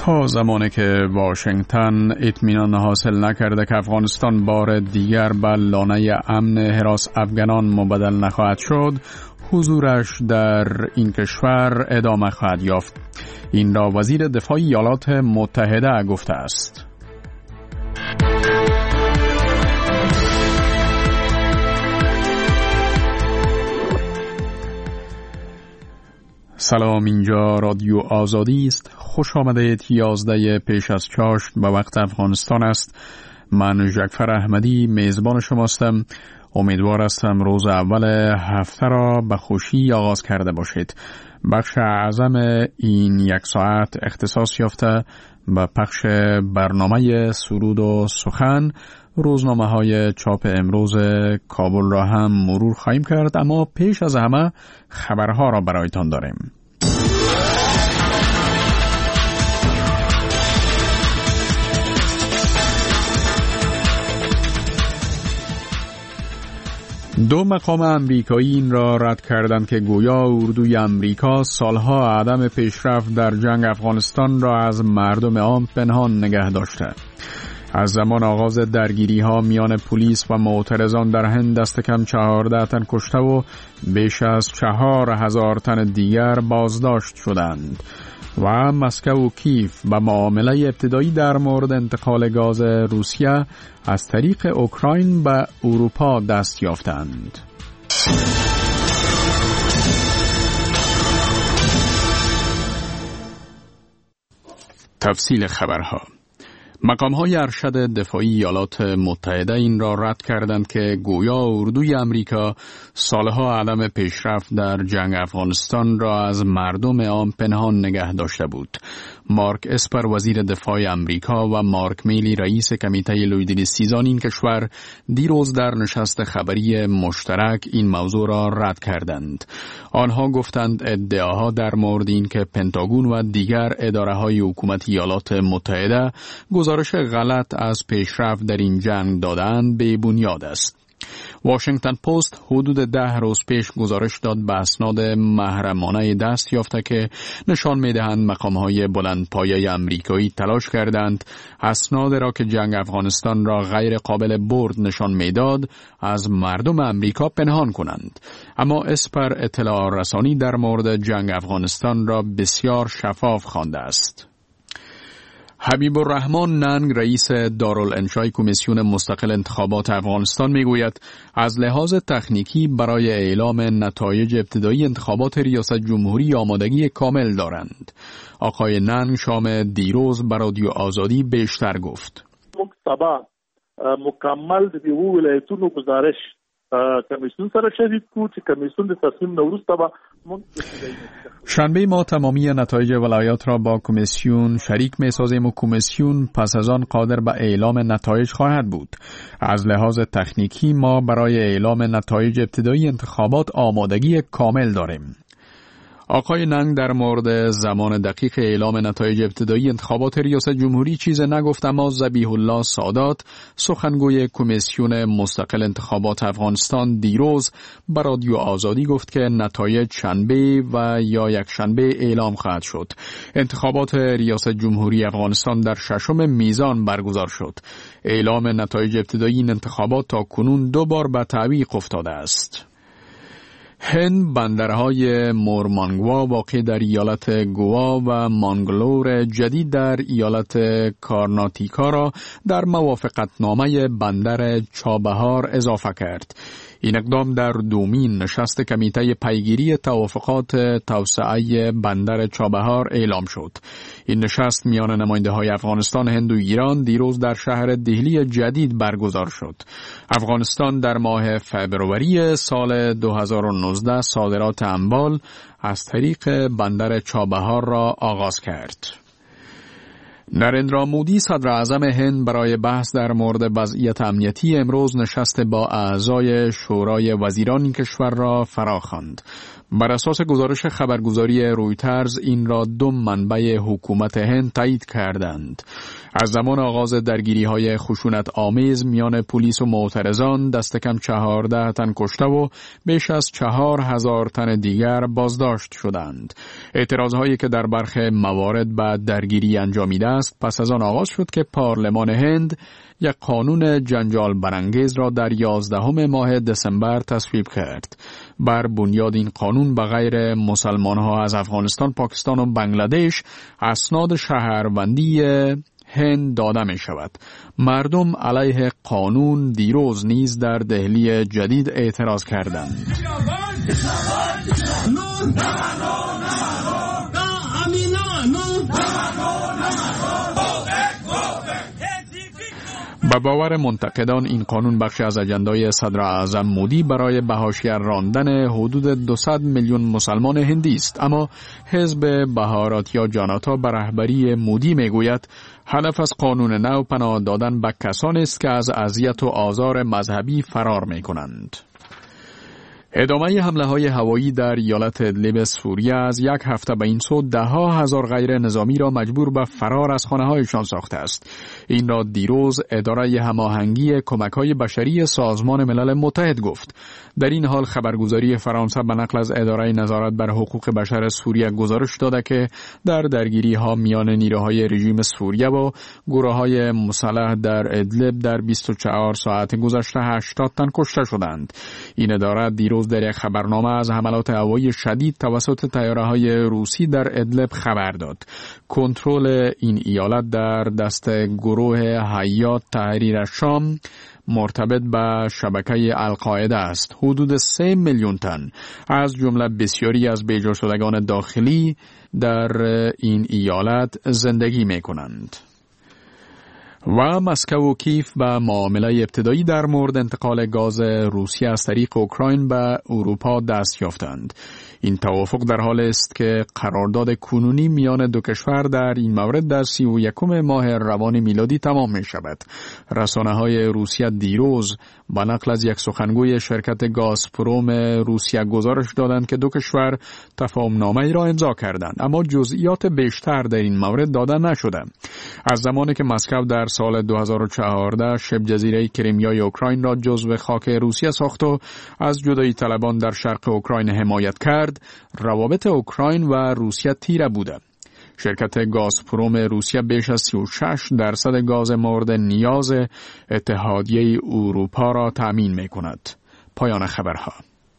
تا زمانی که واشنگتن اطمینان حاصل نکرده که افغانستان بار دیگر به لانه امن هراس افغانان مبدل نخواهد شد، حضورش در این کشور ادامه خواهد یافت. این را وزیر دفاع ایالات متحده گفته است. سلام، اینجا رادیو آزادی است. خوش آمدید. 11 پیش از چاشت به وقت افغانستان است. من جعفر احمدی میزبان شماستم. امیدوار هستم روز اول هفته را به خوشی آغاز کرده باشید. بخش اعظم این یک ساعت اختصاص یافته به پخش برنامه سرود و سخن. روزنامه های چاپ امروز کابل را هم مرور خواهیم کرد، اما پیش از همه خبرها را برایتان داریم. دو مقام امریکایی این را رد کردند که گویا اردوی امریکا سالها عدم پیشرفت در جنگ افغانستان را از مردم عام پنهان نگه داشته. از زمان آغاز درگیری ها میان پلیس و معترضان در هند دست کم 14 تن کشته و بیش از 4000 تن دیگر بازداشت شدند و مسکو و کیف به معامله ابتدایی در مورد انتقال گاز روسیه از طریق اوکراین به اروپا دست یافتند. تفصیل خبرها. مقام‌های ارشد دفاعی ایالات متحده این را رد کردند که گویا اردوی امریکا سالها عدم پیشرفت در جنگ افغانستان را از مردم عام پنهان نگه داشته بود. مارک اسپر وزیر دفاع امریکا و مارک میلی رئیس کمیته لویدیل سیزان این کشور دیروز در نشست خبری مشترک این موضوع را رد کردند. آنها گفتند ادعاها در مورد این که پنتاگون و دیگر اداره‌های حکومتی ایالات متحده گزارش غلط از پیشرفت در این جنگ دادند به بنیاد است. واشنگتن پست حدود 10 روز پیش گزارش داد به اسناد محرمانه دست یافته که نشان می‌دهند مقام‌های بلندپایه امریکایی تلاش کردند اسناد را که جنگ افغانستان را غیر قابل برد نشان می‌داد از مردم امریکا پنهان کنند. اما اسپر اطلاع رسانی در مورد جنگ افغانستان را بسیار شفاف خوانده است. حبیب الرحمن ننگ رئیس دارالانشای کمیسیون مستقل انتخابات افغانستان میگوید از لحاظ تکنیکی برای اعلام نتایج ابتدایی انتخابات ریاست جمهوری آمادگی کامل دارند. آقای ننگ شام دیروز به رادیو آزادی بیشتر گفت. مکتبا مکمل د دیو ولایتونو گزارش کمیسیون سره شریک کو چې کمیسیون د تصمیم نوروز تبا شنبه ما تمامی نتایج ولایات را با کمیسیون شریک می‌سازیم و کمیسیون پس از آن قادر به اعلام نتایج خواهد بود. از لحاظ تکنیکی ما برای اعلام نتایج ابتدایی انتخابات آمادگی کامل داریم. آقای ننگ در مورد زمان دقیق اعلام نتایج ابتدایی انتخابات ریاست جمهوری چیز نگفت، اما ذبیح الله سادات سخنگوی کمیسیون مستقل انتخابات افغانستان دیروز به رادیو آزادی گفت که نتایج شنبه و یا یک شنبه اعلام خواهد شد. انتخابات ریاست جمهوری افغانستان در 6 میزان برگزار شد. اعلام نتایج ابتدایی این انتخابات تا کنون 2 بار به تعویق افتاده است. هند بندرهای مورمانگوا واقع در ایالت گوا و مانگلور جدید در ایالت کارناتیکا را در موافقتنامه بندر چابهار اضافه کرد. این اقدام در دومین نشست کمیته پیگیری توافقات توسعه بندر چابهار اعلام شد. این نشست میان نماینده‌های افغانستان، هند و ایران دیروز در شهر دهلی جدید برگزار شد. افغانستان در ماه فبروری سال 2019 صادرات اموال از طریق بندر چابهار را آغاز کرد. نریندرا مودی صدر اعظم هند برای بحث در مورد وضعیت امنیتی امروز نشست با اعضای شورای وزیران کشور را فراخواند. بر اساس گزارش خبرگزاری رویترز این را دو منبع حکومت هند تایید کردند. از زمان آغاز درگیری‌های خشونت آمیز میان پلیس و معترضان دست کم 14 تن کشته و بیش از 4000 تن دیگر بازداشت شدند. اعتراضهایی که در برخی موارد به درگیری انجامیده است پس از آن آغاز شد که پارلمان هند یک قانون جنجال برانگیز را در 11 ماه دسامبر تصویب کرد. بر بنیاد این قانون به غیر مسلمان‌ها از افغانستان، پاکستان و بنگلادش اسناد شهروندی هند داده می شود. مردم علیه قانون دیروز نیز در دهلی جدید اعتراض کردند. به باور منتقدان این قانون بخشی از اجندای صدر اعظم مودی برای به حاشیه راندن حدود 200 میلیون مسلمان هندی است، اما حزب بهارات یا جاناتا به رهبری مودی میگوید هدف از قانون نو پناه دادن به کسانی است که از اذیت و آزار مذهبی فرار میکنند. ادامه حمله‌های هوایی در ایالت ادلب سوریه از یک هفته به این سو ده‌ها هزار غیر نظامی را مجبور به فرار از خانه‌هایشان ساخته است. این را دیروز اداره هماهنگی کمک‌های بشری سازمان ملل متحد گفت. در این حال خبرگزاری فرانسه به نقل از اداره نظارت بر حقوق بشر سوریه گزارش داده که در درگیری‌ها میان نیروهای رژیم سوریه و گروه‌های مسلح در ادلب در 24 ساعت گذشته 80 تن کشته شدند. این اداره دیروز در یک خبرنامه از حملات هوایی شدید توسط طیاره‌های روسی در ادلب خبر داد. کنترل این ایالت در دست گروه حیات تحریر شام مرتبط به شبکه القاعده است. حدود 3 میلیون تن از جمله بسیاری از بیجا شدگان داخلی در این ایالت زندگی می کنند. و مسکو و کیف به معامله ابتدایی در مورد انتقال گاز روسیه از طریق اوکراین به اروپا دست یافتند. این توافق در حال است که قرارداد کنونی میان دو کشور در این مورد در 31 ماه روان میلادی تمام می شود. رسانه‌های روسیه دیروز با نقل از یک سخنگوی شرکت گازپروم روسیه گزارش دادند که دو کشور تفاهم‌نامه‌ای را امضا کردند، اما جزئیات بیشتر در این مورد داده نشده. از زمانی که مسکو در سال 2014 شبه جزیره کریمیای اوکراین را جزو خاک روسیه ساخت و از جدایی طلبان در شرق اوکراین حمایت کرد، روابط اوکراین و روسیه تیره بوده. شرکت گازپروم روسیه بیش از 36% گاز مورد نیاز اتحادیه اروپا را تأمین می کند. پایان خبرها.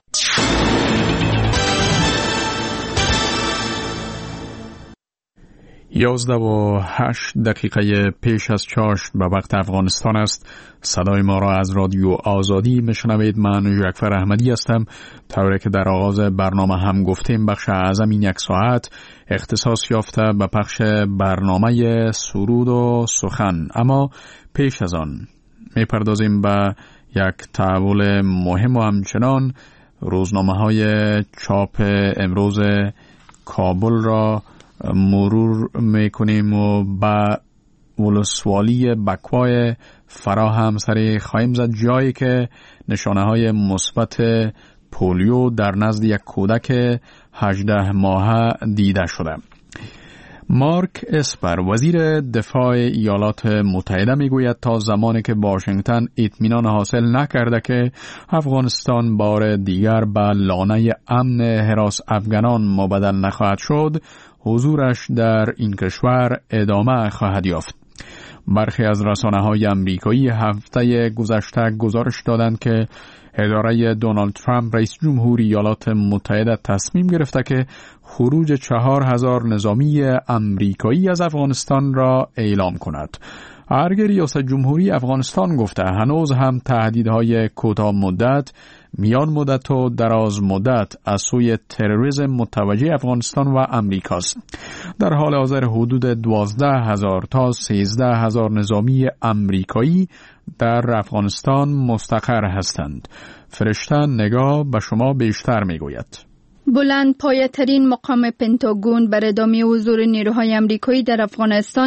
11:08 پیش از چاشت به وقت افغانستان است. صدای ما را از رادیو آزادی میشنوید. من جعفر احمدی هستم. طوری که در آغاز برنامه هم گفتیم، بخش اعظم این یک ساعت اختصاص یافته به پخش برنامه سرود و سخن. اما پیش از آن میپردازیم به یک تحول مهم و همچنان روزنامه‌های چاپ امروز کابل را مرور میکنیم و با ولسوالی بکوای فرا هم سری خواهیم زد، جایی که نشانه های مثبت پولیو در نزد یک کودک 18 ماهه دیده شده. مارک اسپر وزیر دفاع ایالات متحده میگوید تا زمانی که واشنگتن اطمینان حاصل نکرده که افغانستان بار دیگر به لانه امن حراس افغانان مبدل نخواهد شد، حضورش در این کشور ادامه خواهد یافت. برخی از رسانه‌های آمریکایی هفته گذشته گزارش دادند که اداره دونالد ترامپ رئیس جمهوری ایالات متحده تصمیم گرفته که خروج 4000 نظامی آمریکایی از افغانستان را اعلام کند. ارگ ریاست جمهوری افغانستان گفته هنوز هم تهدیدهای کوتاه مدت، میان مدت و دراز مدت از سوی تروریسم متوجه افغانستان و امریکاست. در حال حاضر حدود 12,000 تا 13,000 نظامی امریکایی در افغانستان مستقر هستند. فرشته نگاه به شما بیشتر میگوید. بلند پایه‌ترین مقام پنتاگون بر ادامه حضور نیروهای آمریکایی در افغانستان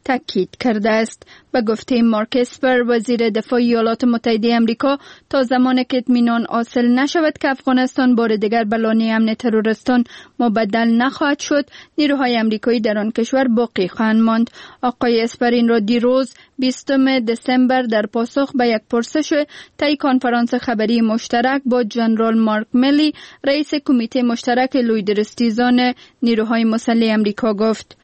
تاکید کرده است. به گفته مارک اسپر وزیر دفاع ایالات متحده آمریکا، تا زمانی که اطمینان حاصل نشود که افغانستان بار دیگر به لانه امن تروریستان مبدل نخواهد شد، نیروهای آمریکایی در آن کشور باقی خواهند ماند. آقای اسپر این را دیروز 20 دسامبر در پاسخ به یک پرسش طی کنفرانس خبری مشترک با جنرال مارک میلی، رئیس کمیته مشترک لویدرستیزان نیروهای مسلح آمریکا گفت: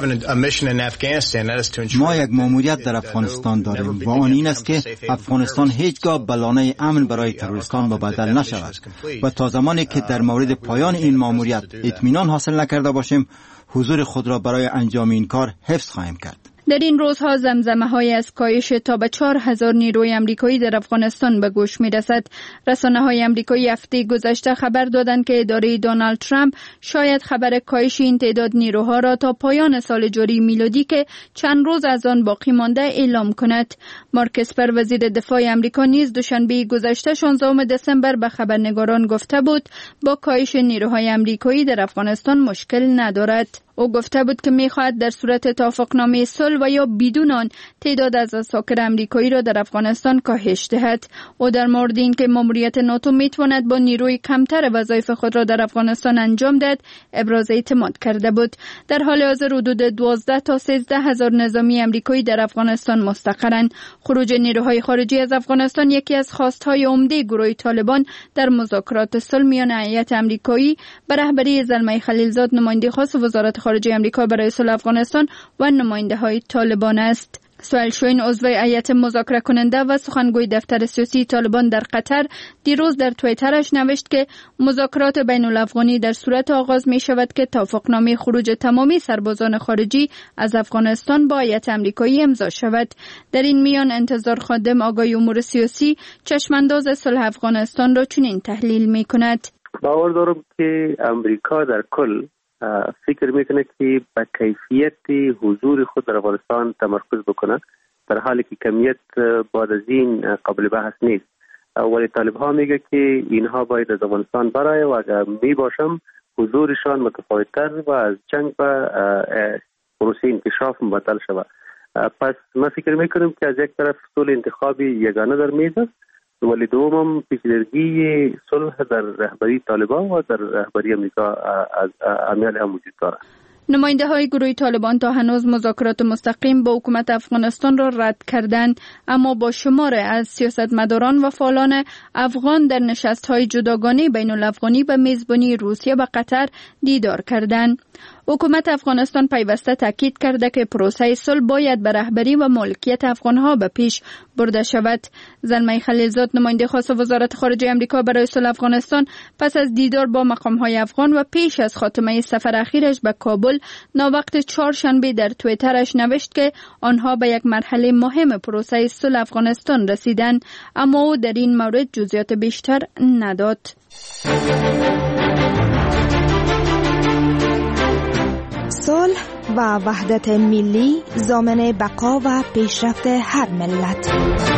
ما یک ماموریت در افغانستان داریم و آن این است که افغانستان هیچگاه به لانه امن برای تروریستان مبدل نشود و تا زمانی که در مورد پایان این ماموریت اطمینان حاصل نکرده باشیم، حضور خود را برای انجام این کار حفظ خواهیم کرد. در این روزها زمزمه‌های از کاهش تا به 4000 نیروی آمریکایی در افغانستان به گوش می‌رسد. رسانه‌های آمریکایی هفته گذشته خبر دادند که اداره دونالد ترامپ شاید خبر کاهش این تعداد نیروها را تا پایان سال جاری میلادی که چند روز از آن باقی مانده اعلام کند. مارک اسپر وزیر دفاع آمریکا نیز دوشنبه گذشته 16 دسامبر به خبرنگاران گفته بود با کاهش نیروهای آمریکایی در افغانستان مشکل ندارد. او گفته بود که می‌خواهد در صورت توافقنامه صلح و یا بدون آن تعداد از اساکر آمریکایی را در افغانستان کاهش دهد. او در مورد اینکه ماموریت ناتو میتواند با نیروی کمتر وظایف خود را در افغانستان انجام دهد ابراز اعتماد کرده بود. در حال حاضر حدود 12 تا 13 هزار نظامی آمریکایی در افغانستان مستقرند. خروج نیروهای خارجی از افغانستان یکی از خواستهای عمده گروه طالبان در مذاکرات صلح میان هیئت آمریکایی به رهبری زلمه خلیلزاد، نماینده خاص وزارت خارجه آمریکا برای صلح افغانستان و نماینده‌های طالبان است. سهیل شوین عضو هیئت مذاکره کننده و سخنگوی دفتر سیاسی طالبان در قطر دیروز در توییترش نوشت که مذاکرات بین الافغانی در صورت آغاز می شود که توافقنامه خروج تمامی سربازان خارجی از افغانستان با هیئت آمریکایی امضا شود. در این میان انتظار خادم آقای امور سیاسی چشمانداز صلح افغانستان را چنین تحلیل می کند: باور دارم که آمریکا در کل فکر میکنه که به کیفیت حضور خود در افغانستان تمرکز بکنه، در حالی که کمیت بعد از این قابل بحث نیست. ولی طالب ها میگه که اینها باید از افغانستان برای و اگر میباشم حضورشان متفاوت‌تر و از جنگ و پروسه انکشاف مبدل شود. پس من فکر میکنم که از یک طرف صلح انتخابی یگانه در میز است، ولی دوم پیچیدگی صلح در رهبری طالبان و در رهبری آمریکا از عمل هم وجود دارد. نماینده های گروه طالبان تا هنوز مذاکرات مستقیم با حکومت افغانستان را رد کردند، اما با شمار از سیاستمداران و فعالان افغان در نشست های جداگانه بین الافغانی به میزبانی روسیه و قطر دیدار کردند. حکومت افغانستان پیوسته تاکید کرده که پروسه صلح باید به رهبری و مالکیت افغانها به پیش برده شود. زلمه خلیلزاد، نماینده خاص وزارت خارجه آمریکا برای صلح افغانستان، پس از دیدار با مقام‌های افغان و پیش از خاتمه سفر اخیرش به کابل ناوقت چهارشنبه در توییترش نوشت که آنها به یک مرحله مهم پروسه صلح افغانستان رسیدند، اما او در این مورد جزئیات بیشتر نداد. صلح و وحدت ملی ضامن بقا و پیشرفت هر ملت.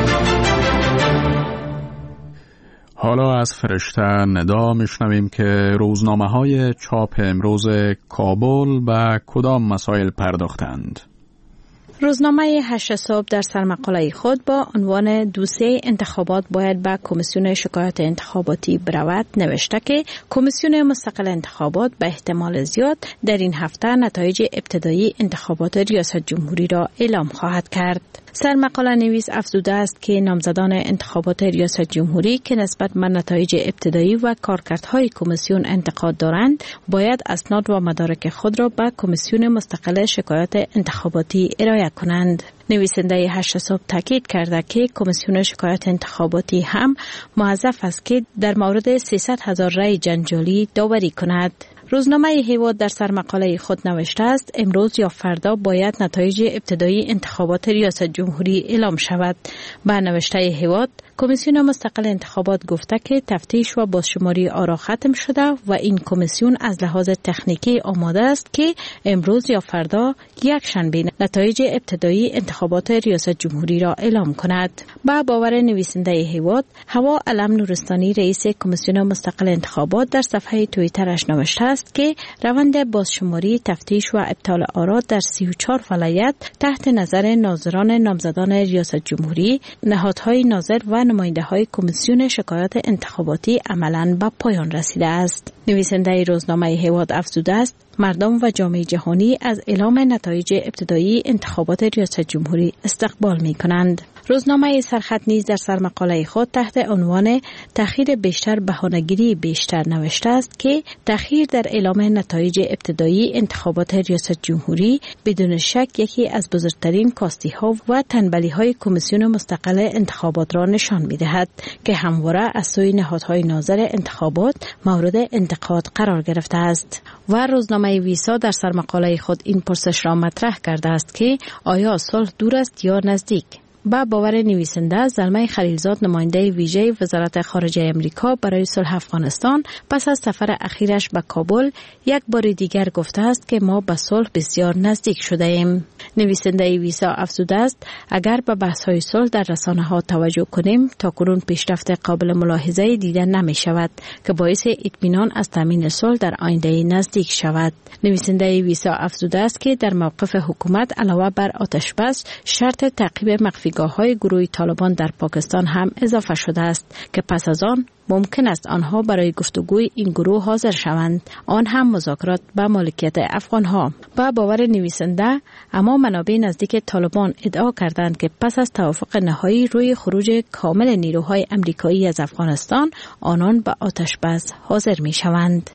حالا از فرشته ندا میشنویم که روزنامه‌های چاپ امروز کابل به کدام مسائل پرداختند. روزنامه 8 صبح در سرمقاله خود با عنوان دوسیه انتخابات باید به کمیسیون شکایات انتخاباتی برود نوشته که کمیسیون مستقل انتخابات به احتمال زیاد در این هفته نتایج ابتدایی انتخابات ریاست جمهوری را اعلام خواهد کرد. سرمقاله نویس افزوده است که نامزدان انتخابات ریاست جمهوری که نسبت به نتایج ابتدایی و کارکردهای کمیسیون انتقاد دارند باید اسناد و مدارک خود را به کمیسیون مستقل شکایات انتخاباتی ارائه کنند. نویسنده 8 صبح تاکید کرده که کمیسیون شکایات انتخاباتی هم موظف است که در مورد 300,000 رأی جنجالی داوری کند. روزنامه هیواد در سرمقاله خود نوشته است امروز یا فردا باید نتایج ابتدایی انتخابات ریاست جمهوری اعلام شود. با نوشته هیواد کمیسیون مستقل انتخابات گفته که تفتیش و بازشماری آرا ختم شده و این کمیسیون از لحاظ تکنیکی آماده است که امروز یا فردا یک شنبه نتایج ابتدایی انتخابات ریاست جمهوری را اعلام کند. با باور نویسنده هیواد، هوا علم نورستانی رئیس کمیسیون مستقل انتخابات در صفحه توییترش نوشته است است که روند بازشماری، تفتیش و ابطال آرا در 34 ولایت تحت نظر ناظران نامزدان ریاست جمهوری، نهادهای ناظر و نماینده‌های کمیسیون شکایات انتخاباتی عملاً به پایان رسیده است. نویسنده روزنامه هیواد افزوده است مردم و جامعه جهانی از اعلام نتایج ابتدایی انتخابات ریاست جمهوری استقبال می کنند. روزنامه سرخط نیز در سرمقاله خود تحت عنوان تأخیر بیشتر بهانه‌گیری بیشتر نوشته است که تأخیر در اعلام نتایج ابتدایی انتخابات ریاست جمهوری بدون شک یکی از بزرگترین کاستی‌ها و تنبلی‌های کمیسیون مستقل انتخابات را نشان می‌دهد که همواره از سوی نهادهای ناظر انتخابات مورد انتقاد قرار گرفته است. و روزنامه ویسا در سرمقاله خود این پرسش را مطرح کرده است که آیا صلح دور است یا نزدیک؟ با باور نویسنده، زلمه خلیلزاد نماینده ویژه وزارت خارجه امریکا برای صلح افغانستان پس از سفر اخیرش به کابل یک بار دیگر گفته است که ما به صلح بسیار نزدیک شده ایم. نویسنده ویسا افزوده است اگر به بحث‌های صلح در رسانه‌ها توجه کنیم تاکنون پیشرفت قابل ملاحظه دیده نمی شود که باعث اطمینان از تامین صلح در آینده نزدیک شود. نویسنده ویسا افزوده است که در موقف حکومت علاوه بر آتش بس شرط تعقیب مخفیگاه‌های گروه طالبان در پاکستان هم اضافه شده است که پس از آن ممکن است آنها برای گفتگوی این گروه حاضر شوند، آن هم مذاکرات به مالکیت افغانها. با باور نویسنده، اما منابع نزدیک طالبان ادعا کردند که پس از توافق نهایی روی خروج کامل نیروهای امریکایی از افغانستان، آنان به آتش بس حاضر می شوند.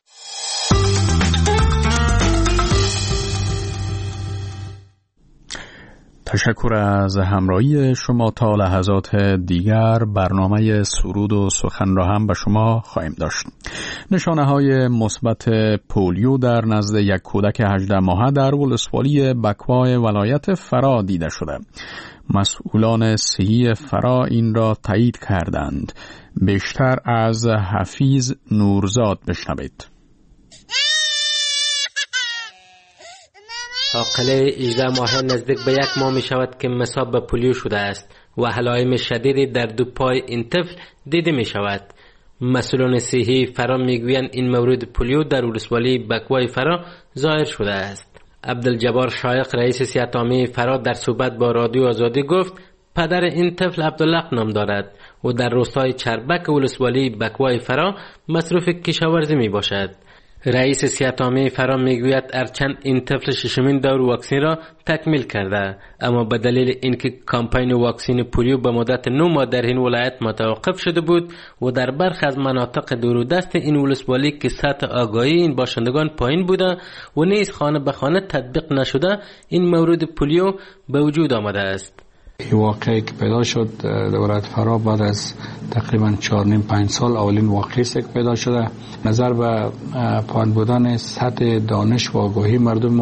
تشکر از همراهی شما. تا لحظات دیگر برنامه سرود و سخن را هم به شما خواهیم داشت. نشانه‌های مثبت پولیو در نزد یک کودک 18 ماهه در ولسوالی بکوای ولایت فرا دیده شده. مسئولان صحی فرا این را تایید کردند. بیشتر از حفیظ نورزاد بشنوید. عاقله 18 ماهه نزدیک به 1 ماه می شود که مصاب به پولیو شده است و علائم شدیدی در دو پای این طفل دیده می شود. مسئولان صحی فرا می گویند این مورد پولیو در ولسوالی بکوای فرا ظاهر شده است. عبدالجبار شایق رئیس صحت عامه فرا در صحبت با رادیو آزادی گفت پدر این طفل عبدالله نام دارد و در روستای چربک ولسوالی بکوای فرا مصروف کشاورزی می باشد. رئیس صحت عامه فرا میگوید هرچند این طفل 6مین دور واکسن را تکمیل کرده، اما به دلیل اینکه کمپین واکسن پولیو به مدت 9 ماه در این ولایت متوقف شده بود و در برخی از مناطق دوردست این ولسوالی که سطح آگاهی این باشندگان پایین بوده و نیز خانه به خانه تطبیق نشده، این مورد پولیو به وجود آمده است. این واقعی که پیدا شد در ولایت فرا بعد از تقریبا 4.5 سال اولین واقعی است که پیدا شده. نظر به پایین بودن سطح دانش و آگاهی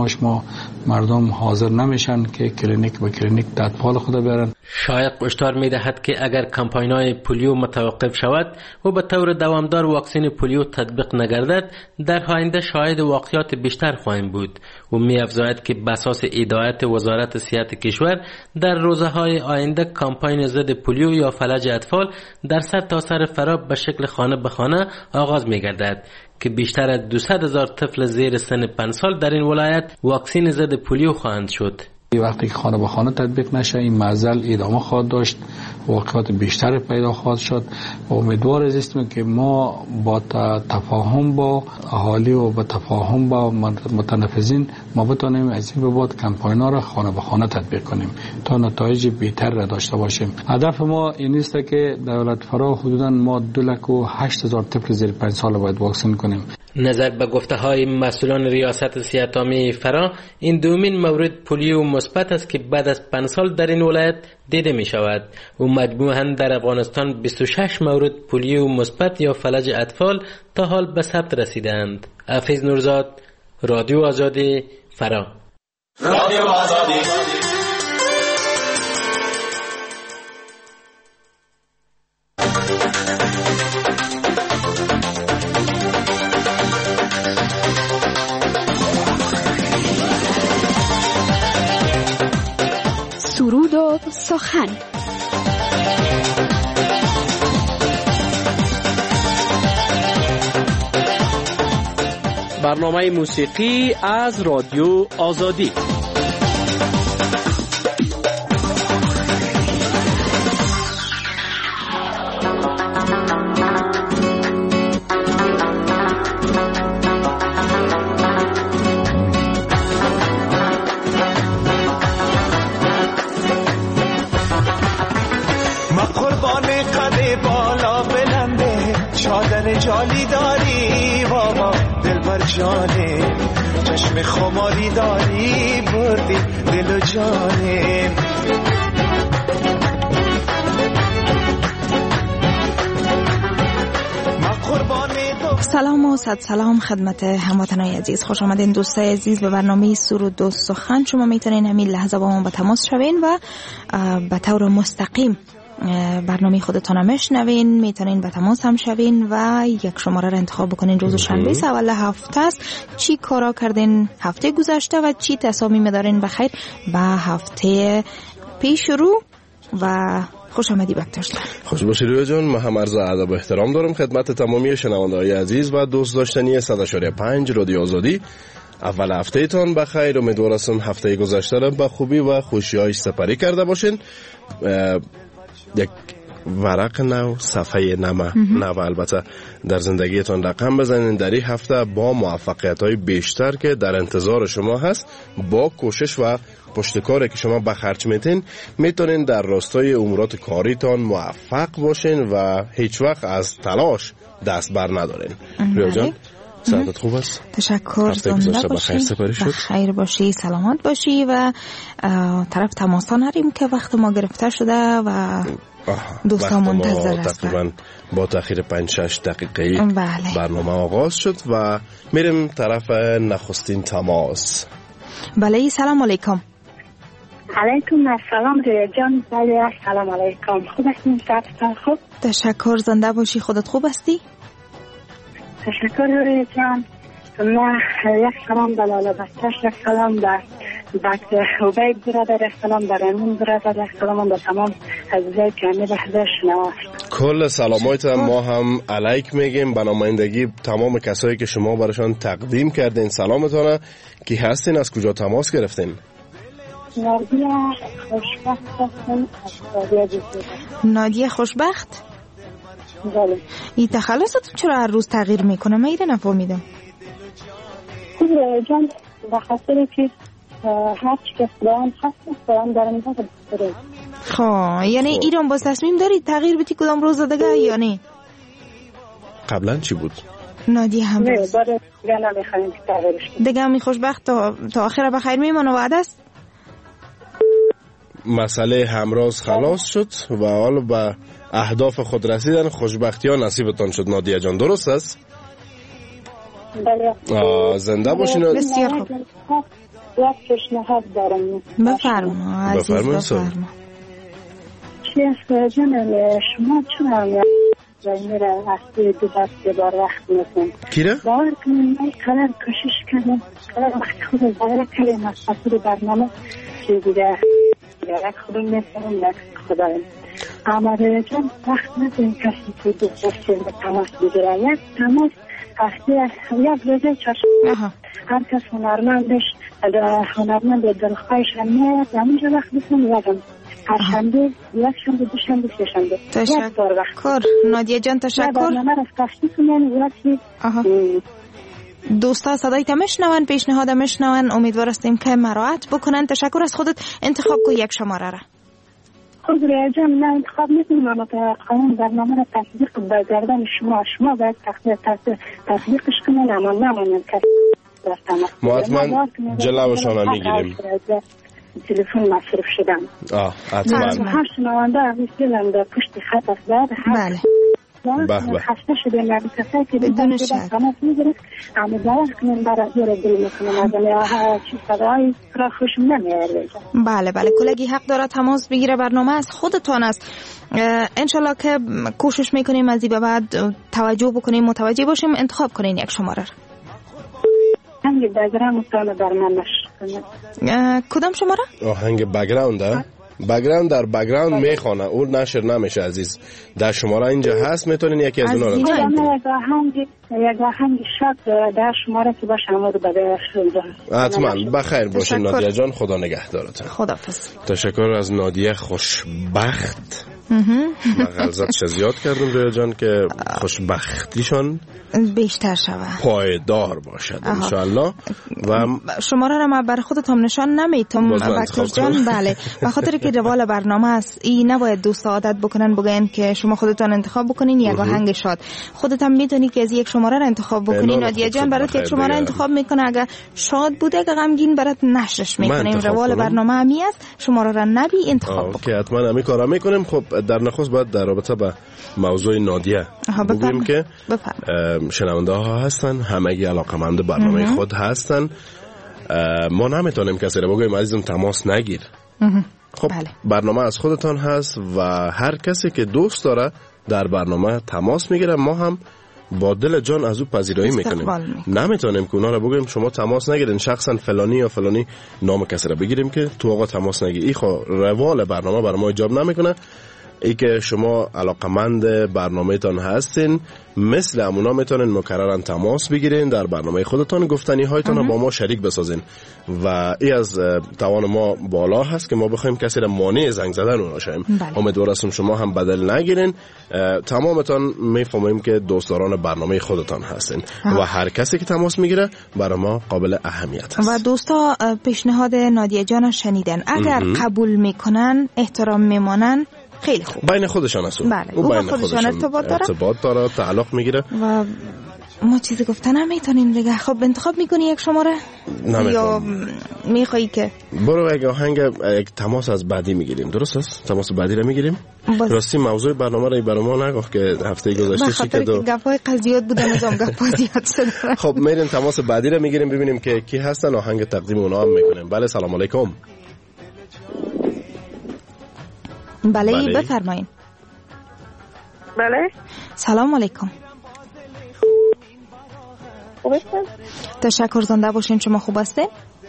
مردم حاضر نمیشن که کلینیک به کلینیک تطبیق خود برن. شایق هشدار میدهد که اگر کمپاین‌های پولیو متوقف شود و به طور دوامدار واکسن پولیو تطبیق نگردد، در آینده شاهد واقعیات بیشتر خواهیم بود و می‌افزاید که بر اساس هدایت وزارت صحت کشور در روزهای آینده کمپاین ضد پولیو یا فلج اطفال در سرتاسر فرا به شکل خانه به خانه آغاز می‌گردد که بیشتر از 200,000 طفل زیر سن 5 سال در این ولایت واکسن ضد پولیو خواهند شد. وقتی که خانه به خانه تطبیق نشه این معضل ادامه خواهد داشت، واقعات بیشتر پیدا خواهد شد و امیدوار هستیم که ما با تفاهم با اهالی و با تفاهم با متنفذین ما بتونیم از این به بعد کمپاین‌ها را خانه به خانه تطبیق کنیم تا نتایج بهتر را داشته باشیم. هدف ما این است که در ولایت فرا حدوداً ما 208,000 طفل زیر 5 سال باید واکسن کنیم. نظر به گفته‌های مسئولان ریاست صحت عامه فرا، این دومین مورد پولیو مثبت است که بعد از 5 سال در این ولایت دیده می شود و مجموعاً در افغانستان 26 مورد پولیو مثبت یا فلج اطفال تا حال به ثبت رسیدند. حفیظ نورزاد، رادیو آزادی، فرا. رادیو آزادی. سرود و سخن. برنامه موسیقی از رادیو آزادی. جالی داری بابا دلبر جانه، چشم خماری داری بردی دل و جانه. سلام و صد سلام خدمت هموطنان عزیز. خوش آمدین دوستای عزیز به برنامه سرود و سخن. شما میتونین همین لحظه با ما به تماس شوین و به طور مستقیم برنامه خودتان میشنوین. میتونین به تماس هم شوین و یک شماره را انتخاب بکنین. روز شنبه اول هفته است. چی کارا کردین هفته گذشته و چی تصامیم دارین بخیر به هفته پیش رو و خوش آمدی بکتاش. خوش باشی رویا جان. من هم عرض ادب و احترام دارم خدمت تمامی شنونده‌های عزیز و دوست داشتنی 100.5 رادیو آزادی. اول هفته تان بخیر. امیدوارم هفته گذشته را به خوبی و خوشی‌های سپری کرده باشین. یک ورق نو، صفحه نو البته در زندگیتان رقم بزنین. در این هفته با موفقیت‌های بیشتر که در انتظار شما هست، با کوشش و پشتکاری که شما به خرج میتین، میتونین در راستای امورات کاریتان موفق باشین و هیچ وقت از تلاش دست بر ندارین. رویا جان سعادت خوب است؟ تشکر. زنده باشی، بخیر باشی، سلامت باشی و طرف تماسا نریم که وقت ما گرفته شده و دوستان منتظر هستن. تقریبا با تاخیر 5-6 دقیقه برنامه آغاز شد و میریم طرف نخستین تماس. بله، سلام علیکم. علیکم السلام رویا جان. بله سلام علیکم. خوب هستین؟ صحتتان خوب؟ تشکر. زنده باشی. خودت خوب هستی؟ تشکر رویا جان. من یک سلام به لاله بستش، یک سلام به عبید برادر، یک سلام به ریمون برادر، یک سلام به تمام عزیزای که همه لحظه شنواست. کل سلامایت ما هم علیک میگیم به نمایندگی تمام کسایی که شما براشان تقدیم کردین. سلامتانه. کی هستین؟ از کجا تماس گرفتین؟ نادیه خوشبخت هستم از نادیه خوشبخت؟ بله. این تخلصتون چرا هر روز تغییر میکنه؟ من ایره نفهمیدم. خوب رویا جان، به خاطر که هر چی که خداوند خواست خداوند در میده بسره. خب یعنی ایران باز تصمیم دارید تغییر بدی کدام روز دیگه یا نه؟ قبلا چی بود؟ نادیه هم نه باره دیگه نمیخوایم که تغییرش کنیم. دیگه همی خوشبخت تا آخر بخیر میمونه وعده است؟ مسئله همراز خلاص شد و حالا به اهداف خود رسیدن. خوشبختی ها نصیبتان شد نادیه جان، درست است؟ بله. زنده باشین. بسیار خوب. یک پیشنهاد دارم. بفرما عزیز، بفرما. چی است جانم، شما چون میره از دو دست بار وقت میکنم کی را؟ باور کنیم من قدر کوشش کردم، قدر وقت خود باور کردم از خاطر برنامه که دیگه یک خودم میتونم یک خدایم. اما جان وقت نداریم کسی که دو دست به تماس بگیره. یک تماس هفته یک روزه چهارشنبه هر کس هنرمند دلخواهش هم میاد همونجا وقت بکنم یادم هر شنبه، یک شنبه، دو شنبه، سه شنبه. تشکر نادیه جان. تشکر. برنامه را تشخیص کنیم. دوستا صدای تمشنون، پیشنهاد مشنون، امیدوار هستیم که مراعات بکنن. تشکر از خودت. انتخاب کو یک شماره را. خود رویا جان من انتخاب میکنم، اما قانون برنامه را تطبیق بگردن شما باید تطبیقش کنن، اما نمانم کسی ما حتما جلوشان میگیریم. تلفن مصرف شدم. حتما. هر شنونده میگم در پشت خط است. بله. خسته شده من کسایی که بدون شک تماس میگیره اما باور کنم برای زور دل میکنم از چی صدایی را خوشم نمیاره. بله کلگی حق داره تماس بگیره. برنامه از خودتان است. انشالله که کوشش میکنیم از این به بعد توجه بکنیم، متوجه باشیم. انتخاب کنین یک شماره. آهنگ بگراند در من نشد. کدام شماره؟ آهنگ بگراند بک‌گراند در بک‌گراند میخونه، اون نشر نمیشه عزیز. در شماره اینجا هست، میتونین یکی از اونا رو یک آهنگ شاد در شماره که باشه همه رو بده حتما. بخیر باشین نادیه جان، خدا نگهدارتون. خداحافظ. تشکر از نادیه خوشبخت. من غلظتش زیاد کردم رویا جان که خوشبختیشان بیشتر شود، پایدار باشد انشاءالله. و شماره را من بر خودتم نشان نمیتم وکتور جان. بله، به خاطر که روال برنامه است، این نباید دوست عادت بکنن بگن که شما خودتون انتخاب بکنین یک آهنگ شاد. خودت هم میدونی که از یک شماره را انتخاب بکنین. نادیه جان برات یک شماره انتخاب میکنه، اگر شاد بوده اگر غمگین برات نشرش میکنیم. روال برنامه همی است، شماره را نبی انتخاب بکن. که حتما همی کارا میکنیم. خب در نخست باید در رابطه با موضوع نادیه بگویم که شنونده ها هستن، همگی علاقمند برنامه خود هستن. ما نمیتونیم کسی رو بگویم عزیزم تماس نگیر. خب برنامه از خودتان هست و هر کسی که دوست داره در برنامه تماس میگیره، ما هم با دل جان از او پذیرایی میکنیم. نمیتونیم که اونا رو بگویم شما تماس نگیرین، شخصا فلانی یا فلانی نام کسی رو بگیریم که تو آقا تماس نگیر. این خب روال برنامه برای ما ایجاب نمیکنه. ای که شما علاقمند برنامه تان هستین، مثل امونا میتونین مکررن تماس بگیرین، در برنامه خودتان گفتنی هایتان رو با ما شریک بسازین و ای از توان ما بالا هست که ما بخوایم کسی را مانع زنگ زدن اونا شویم. امیدوارم شما هم بدل نگیرین. تمامتان میفهمیم که دوستداران برنامه خودتان هستین و هر کسی که تماس میگیره برای ما قابل اهمیت است. و دوستا پیشنهاد نادیه جان شنیدن، اگر قبول میکنن، احترام میمانن، خیلی خوب. بین خودشان هستون. بله، او بین خودشان ارتباط داره، تعلق میگیره و ما چیزی گفتن هم میتونیم دیگه. خب انتخاب میکنی یک شماره یا میخوایی که برو یک آهنگ، یک تماس از بعدی میگیریم؟ درست است؟ تماس بعدی رو میگیریم. راستی موضوع برنامه رو برای ما نگفت که هفته گذشته چی که گپای قضیات بودن ازم گپا زیاد شد. خب میریم تماس بعدی رو میگیریم ببینیم که کی هستن، آهنگ تقدیم اونا هم میکنیم. بله سلام علیکم. بله بفرمایید. بله سلام علیکم. خوب هستین؟ تشکر، زنده باشین. شما خوب هستین؟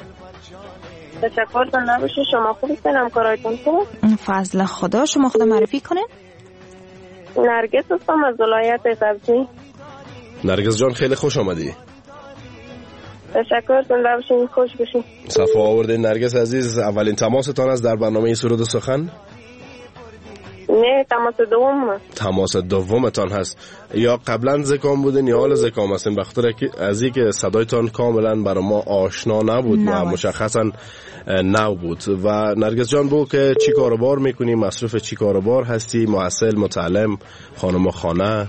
تشکر، زنده باشین. شما خوب هستین؟ همکارایتون خوبه؟ فضل خدا. شما خود معرفی کنین. نرگس هستم از ولایت غزنی. نرگس جان خیلی خوش آمدی. تشکر، زنده باشین، خوش باشین. صفا آوردین نرگس عزیز. اولین تماستان از در برنامه سرود سخن؟ نه، تماس دوم. تماس دومتان هست. یا قبلا زکام بودین یا حال زکام هستین؟ بخاطر از اینکه صدایتان کاملا برای ما آشنا نبود و مشخصا نو بود. و نرگس جان بگو که چی کاروبار میکنی، مصروف چی کاروبار هستی، محصل، متعلم، خانم و خانه؟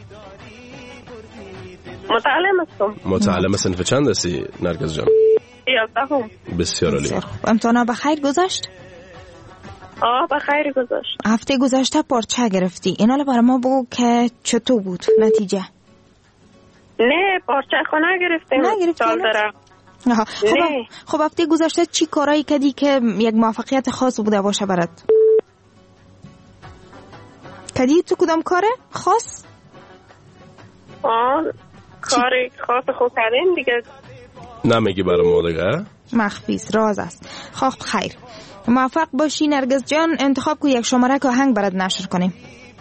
متعلم هستم. متعلم صنف چند هستی نرگس جان؟ 11. بسیار عالی. امتحان بخیر گذشت؟ بخیر گذشت. هفته گذشته پارچه گرفتی، اینا رو برای ما بگو که چطور بود نتیجه؟ نه، پارچه خو نگرفتیم. سال دارم. خب هفته گذشته چی کارایی کردی که یک موفقیت خاص بوده باشه برات؟ کدی تو کدام کاره خاص؟ کاری خاص خود کردیم دیگه. نمیگی برای ما دیگه؟ مخفی راز است. خب خیر، موفق باشی نرگس جان. انتخاب کو یک شماره که آهنگ برات نشر کنیم.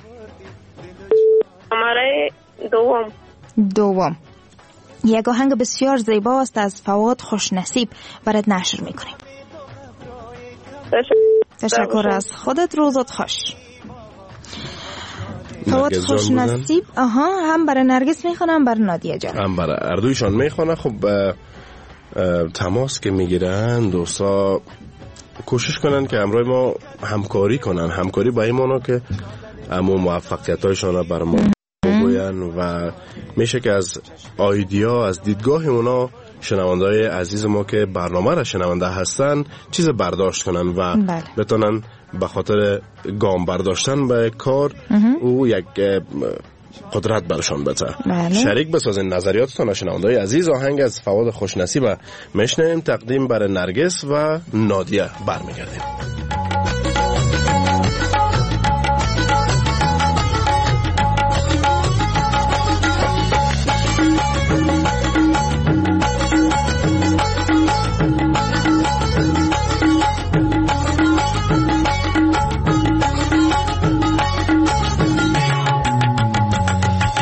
شماره دوم. یک آهنگ بسیار زیباست از فواد خوشنصیب برات نشر میکنیم. تشکر از خودت، روزت خوش. فواد خوشنصیب هم برای نرگس میخونه هم برای نادیه جان، هم برای اردویشان میخونه. خب تماس که میگیرن دوستا کوشش کنن که همراه ما همکاری کنن. همکاری با این مانا که اما موفقیت هایشان را برای ما بگوین و میشه که از آیدیا، از دیدگاه اونا شنونده های عزیز ما که برنامه را شنونده هستن چیز برداشت کنن و بتونن به خاطر گام برداشتن به کار او یک قدرت برشان بده. شریک بسازین نظریاتتان شنونده های عزیز. آهنگ از فواد خوشنصیب میشنیم، تقدیم برای نرگس و نادیه. برمیگردیم.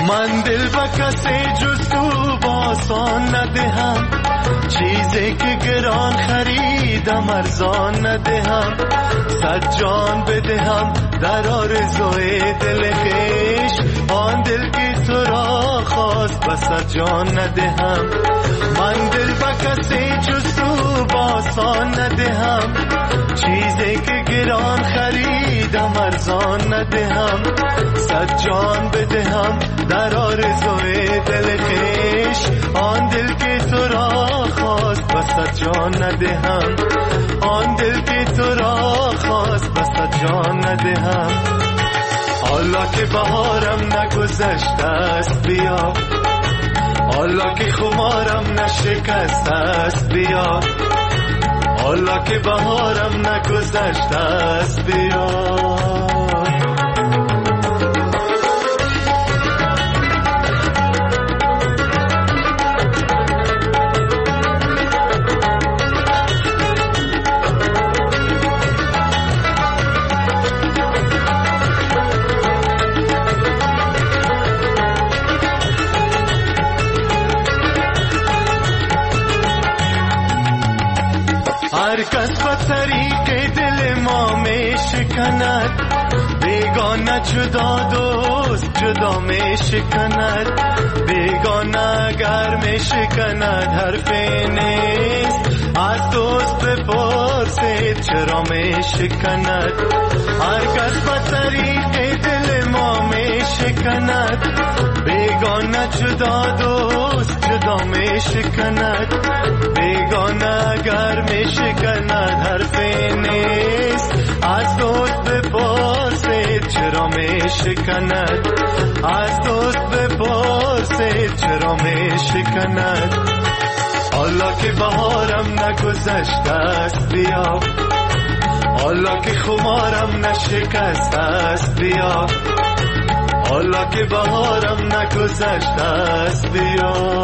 من دل به کسی جز تو باسان ندهم، چیزی که گران خریدم ارزان ندهم. صد جان بدهم در آرزوی دل خویش، آن دل که تو را خواست به صد جان ندهم. من دل به کسی جز تو باسان ندهم، چیزی که گران خریدم ارزان ندهم. صد جان بدهم در آرزوی دل خویش، آن دل که تو را خواست به صد جان ندهم. آن دل که تو را خواست به صد جان ندهم. حالا که بهارم نگذشته است بیا، حالا که خمارم نشکسته است بیا، حالا که بهارم نگذشته است بیا. هر کس به طریق دل ما می شکند، بیگانه جدا دوست جدا می شکند. بیگانه اگر می شکند حرفی نیست، از دوست بپرسید چرا می شکند. هر کس به طریق دل ما می شکند، بیگانه جدا دوست جدا می شکند. بیگانه اگر می شکند حرفی نیست، از دوست بپرسید چرا می شکند. از دوست بپرسید چرا می شکند. حالا که بهارم نگذشته است بیا، حالا که خمارم نشکسته است بیا، حالا که بهارم نگذشته است بیا.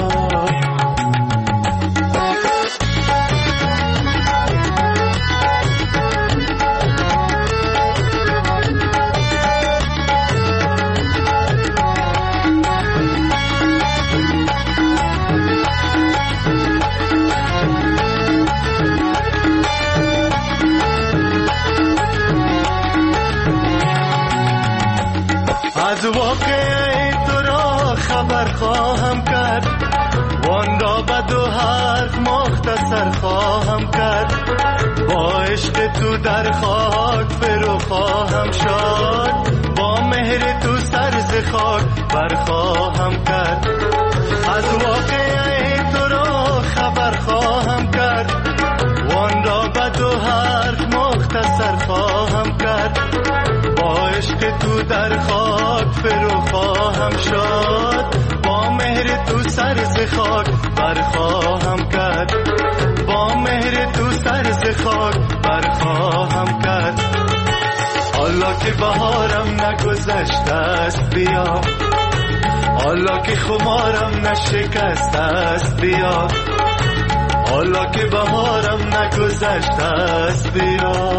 از واقعه تو را خبر خواهم کرد، وان را به دو حرف مختصر خواهم کرد. با عشق تو در خاک فرو خواهم شد، با مهر تو سر ز خاک بر خواهم کرد. از واقعه تو را خبر خواهم کرد، وان را به دو حرف مختصر خواهم کرد. با عشق تو در خاک فرو خواهم شد، با مهر تو سر ز خاک بر خواهم کرد. با مهر تو سر ز خاک بر خواهم کرد. حالا که بهارم نگذشته است بیا، حالا که خمارم نشکسته است بیا، حالا که بهارم نگذشته است بیا.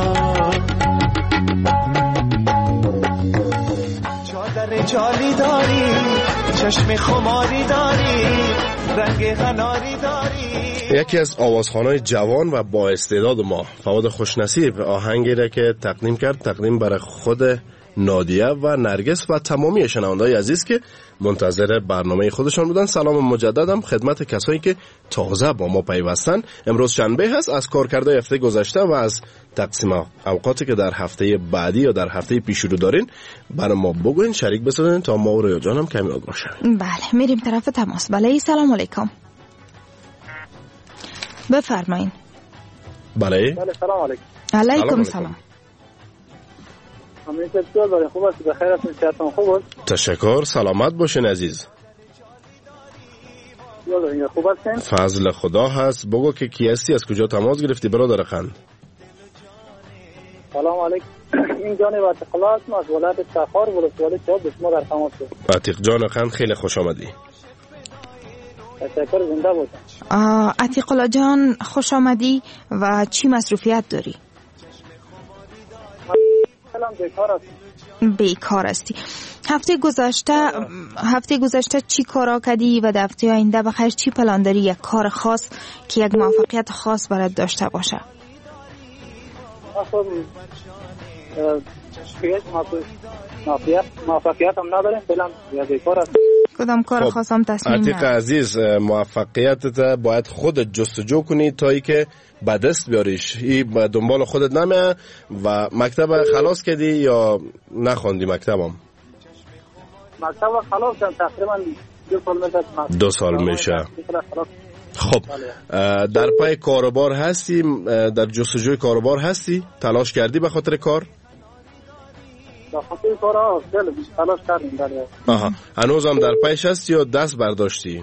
جالی داری، چشم خماری داری، رنگ غناری داری. یکی از آوازخوان‌های جوان و با استعداد ما فواد خوشنصیب آهنگی را که تقدیم کرد، تقدیم برای خود نادیه و نرگس و تمامی شنونده‌های عزیز که منتظر برنامه خودشان بودن. سلام مجددم خدمت کسایی که تازه با ما پیوستن. امروز شنبه هست، از کارکردهای هفته گذشته و از تقسیم اوقاتی که در هفته بعدی یا در هفته پیش رو دارین برای ما بگوین، شریک بسازین تا ما و رویا جانم کمی آگاه شویم. بله، میریم طرف تماس. بله، سلام علیکم. بفرمایین. بله سلام علیکم. علیکم سلام. خوب است؟ بخیر هستین؟ صحتتون خوب است؟ تشکر، سلامت باشین عزیز. خوب هستین؟ فضل خدا هست. بگو که کی هستی، از کجا تماس گرفتی برادر خند؟ سلام علیکم. این جانب عتیق الله هستم از ولایت تخار ولسوالی چهار به شما در تماس هستم. عتیق جان خند خیلی خوش آمدی. تشکر، زنده باشین. عتیق الله جان خوش آمدی و چی مصروفیت داری؟ بیکار هستی. هفته گذشته چی کارا کردی و در هفته آینده بخیر چی پلان داری؟ یک کار خاص که یک موفقیت خاص برات داشته باشه. موفقیت هم نداریم فعلا بیکار است. کدام کار خاص هم تصمیم عتیق عزیز، موفقیتت باید خودت جستجو کنی تا ای که به دست بیاریش. این به دنبال خودت نمیه. و مکتب خلاص کردی یا نخوندی مکتبم؟ مکتب خلاص کردم تقریبا 2 سال میشه. خب در پای کاروبار هستی؟ در جستجوی کاروبار هستی؟ تلاش کردی به خاطر کار؟ به خاطر کار تلاش کردیم. آها، هنوز هم در پیش هستی یا دست برداشتی؟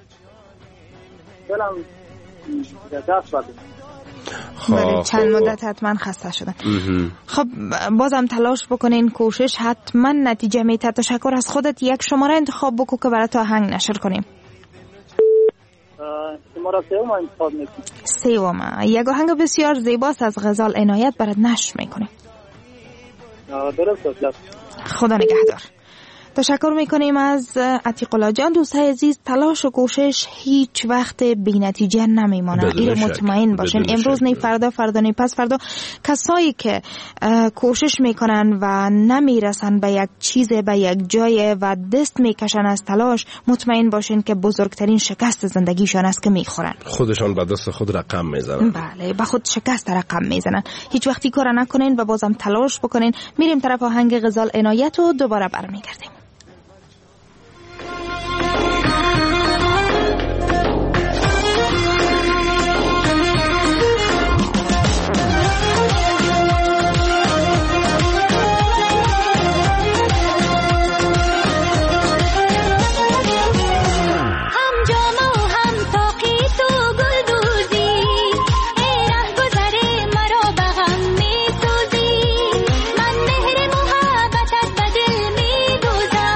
فعلا دست برداشتم. برای چند مدت حتما خسته شدن. خب بازم تلاش بکنین، کوشش حتما نتیجه میده. تشکر از خودت. یک شماره انتخاب بکو که برای تو آهنگ نشر کنیم. شماره 3 انتخاب میکنیم. 3 یک آهنگ بسیار زیباست از غزال عنایت برات نشر میکنیم. درست. خدا نگهدار. تشکر میکنیم از عتیق الله جان. دوستای عزیز، تلاش و کوشش هیچ وقت بی نتیجه نمیمانه. این مطمئن باشین. امروز نه فردا، فردا نه پس فردا کسایی که کوشش میکنن و نمیرسن به یک چیز، به یک جای و دست میکشن از تلاش، مطمئن باشین که بزرگترین شکست زندگیشان است که میخورن. خودشان به دست خود رقم میزنن. بله، به خود شکست رقم میزنن. هیچ وقتی کار نکنین و بازم تلاش بکنین. میریم طرف آهنگ غزال عنایت و دوباره برمیگردیم. من مهر محبتت به دل می دوزم.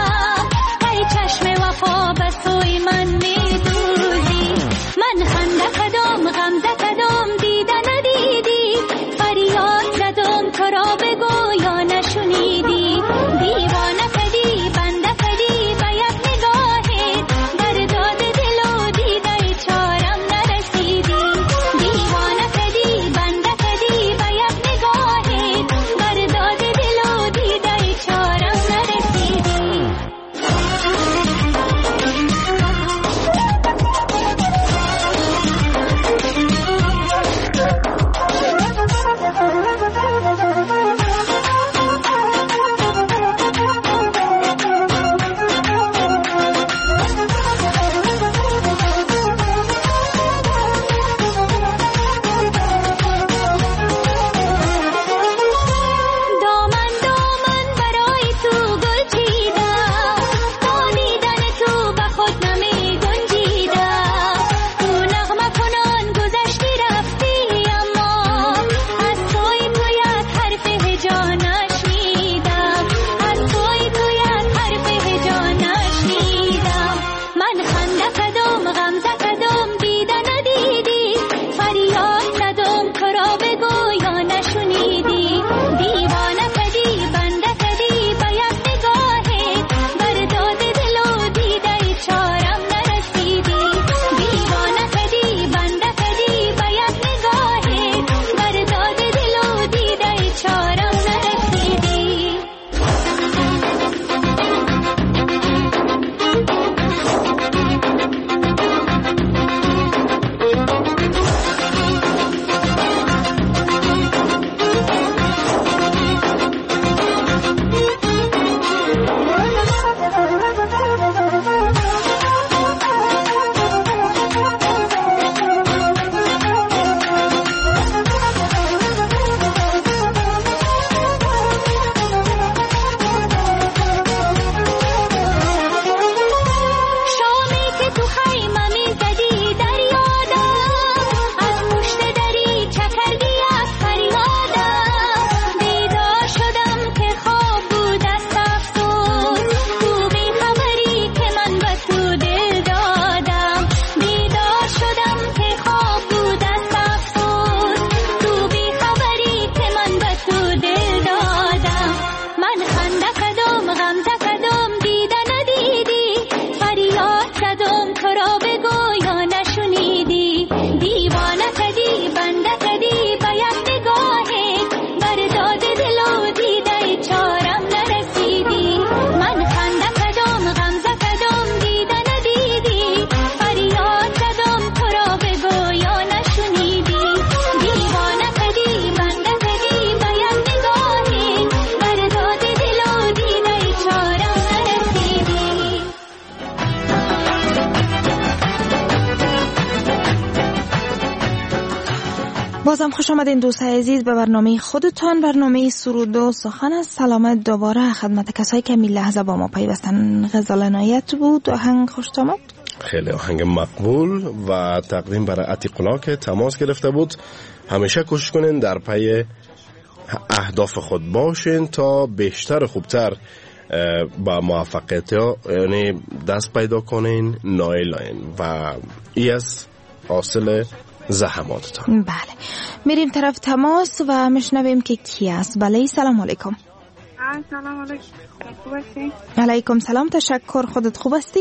بازم خوش آمدین دوستای عزیز به برنامه خودتان، برنامه سرود و سخن است. سلامت دوباره خدمت کسایی که می لحظه با ما پیوستن. غزال عنایت بود، آهنگ خوش آمد، خیلی آهنگ مقبول و تقدیم برای عتیق‌الله که تماس گرفته بود. همیشه کوشش کنین در پی اهداف خود باشین تا بیشتر خوبتر با موفقیت ها یعنی دست پیدا کنین، نایل آین و ای از حاصل زحماتتان. بله، میریم طرف تماس و میشنویم که کی است. بله، سلام علیکم. سلام علیکم، خوب هستی؟ علیکم سلام، تشکر. خودت خوب هستی؟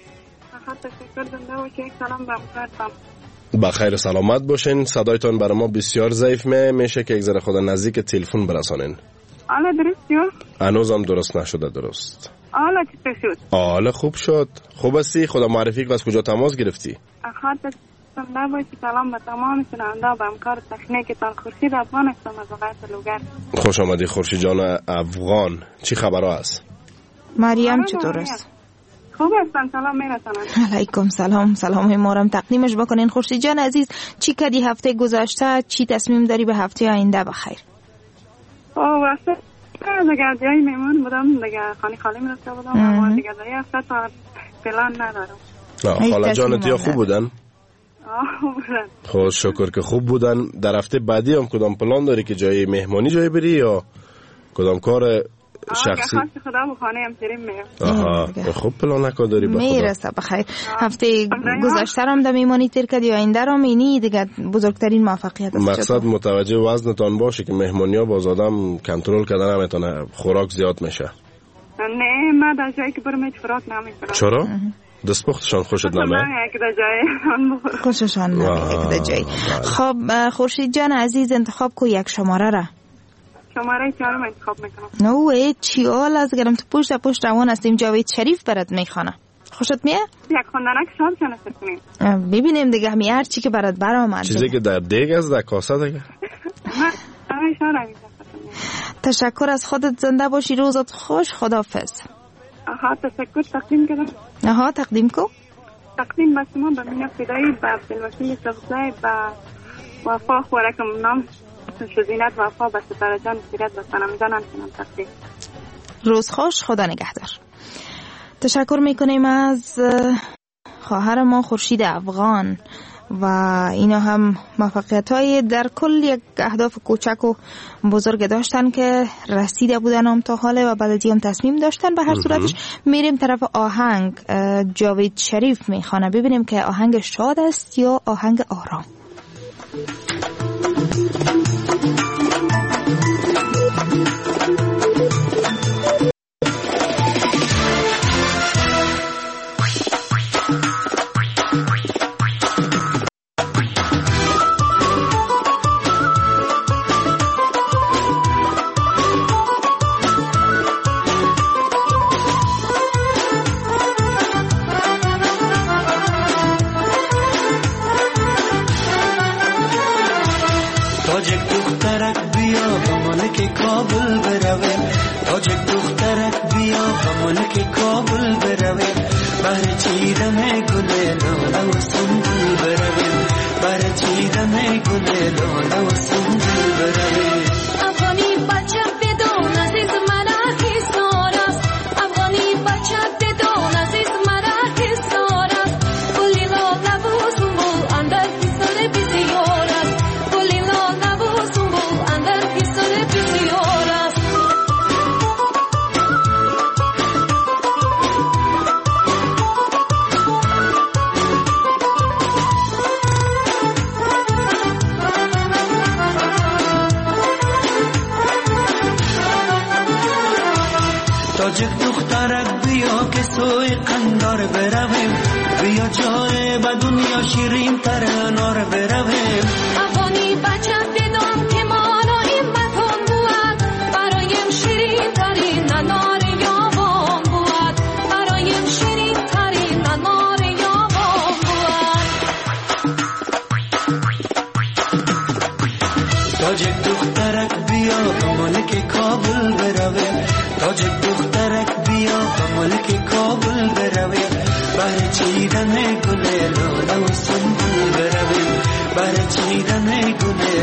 تشکر، زنده باشی. یک سلام به همکارتم. بخیر سلامت باشین. صدایتان برای ما بسیار ضعیف میشه که یک ذره خود نزدیک تلفن برسانین. حالا درست شد؟ هنوزم درست نشده. درست. حالا چطور شد؟ حالا خوب شد. خوب هستی؟ خدا معرفی که از کجا تماس گرفتی؟ خاطر زنده باشی. سلام به تمام شنونده و همکار تکنیکتان. خورشید افغان هستم از ولایت لوگر. خوش آمدی خورشید جان افغان. چی خبرها است؟ مریم چطور است؟ خوب هستم، سلام میرسانم. علیکم سلام. سلام ما را تقدیمش بکنین. خورشید جان عزیز، چی کردی هفته گذشته؟ چی تصمیم داری به هفته آینده بخیر؟ واسه دیگه جای میمون بودم، دیگه خانه خالی میرفته بودم، اما دیگه در هفته تا پلان ندارم. خاله جانت یا خوب بودن؟ خوب بودن. خب شکر که خوب بودن. در هفته بعدی هم کدام پلان داری که جای مهمانی جای بری یا کدام کار شخصی؟ خواست خدا و خانه هم سریم میرم. آها، خوب پلان نکار داری به خدا. میرسه بخیر. هفته گذشته هم در میمانی تیر کردی و آینده رو مینی دیگه بزرگترین موفقیت است. مقصد متوجه وزنتان باشه که مهمانی ها باز آدم کنترل کردن نمیتونه، خوراک زیاد میشه. نه من در جایی که برم هیچ خوراک نمیکنم. چرا؟ دستپختشان خوشت نمه؟ خوششان نمه یک جایی. خب خورشید جان عزیز، انتخاب کو یک شماره را. شماره 4 انتخاب میکنم. نوه چی حال از گرم تو پشت روان هستیم. جاوید شریف برات میخوانه. خوشت میه؟ یک خوندنک شام شناسه کنیم. ببینیم دیگه همی هر چی که برات برآمد. چیزی که در دیگ است در کاسه دیگه. تشکر از خودت، زنده باشی، روزت خوش، خداحافظ. تشکر. تقدیم کردم. تقدیم کو؟ تقدیم به شما، به مینا فدایی، به عبدالوکیل صفزای، به وفا خورکم نام شزینت، وفا به ستاره جان سیرت، به سنم جانم تقدیم. روز خوش، خدا نگهدار. تشکر میکنیم از خواهر ما خورشید افغان و اینا هم موفقیت های در کل یک اهداف کوچک و بزرگ داشتن که رسیده بودن هم تا حاله و بلدی هم تصمیم داشتن. به هر صورتش میریم طرف آهنگ. جاوید شریف میخوانه، ببینیم که آهنگ شاد است یا آهنگ آرام.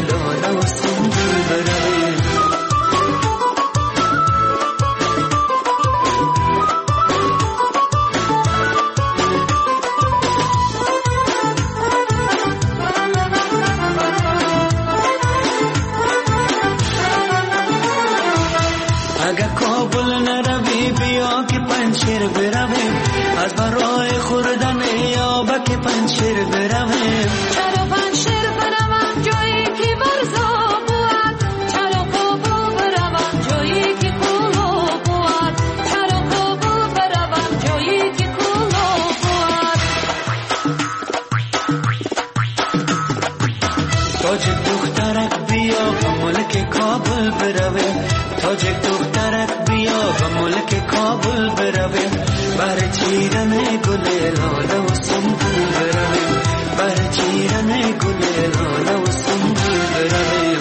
لاله و سنبول برویم. اگر کابل نروی بیا که پنشیر برویم، از برای خوردن یابک پنشیر برویم. چرا پنشیر بروم جایی که برزا بود، چرا کابل بروم جایی که کلو بود، چرا کابل بروم جایی که کلو بود. تاج دخترک بیا به ملک کابل برویم، تاج دخترک بیا به ملک کابل برویم. بر چیرن گل لاله و سنبول برویم، بر چیرن گل لاله و سنبول برویم.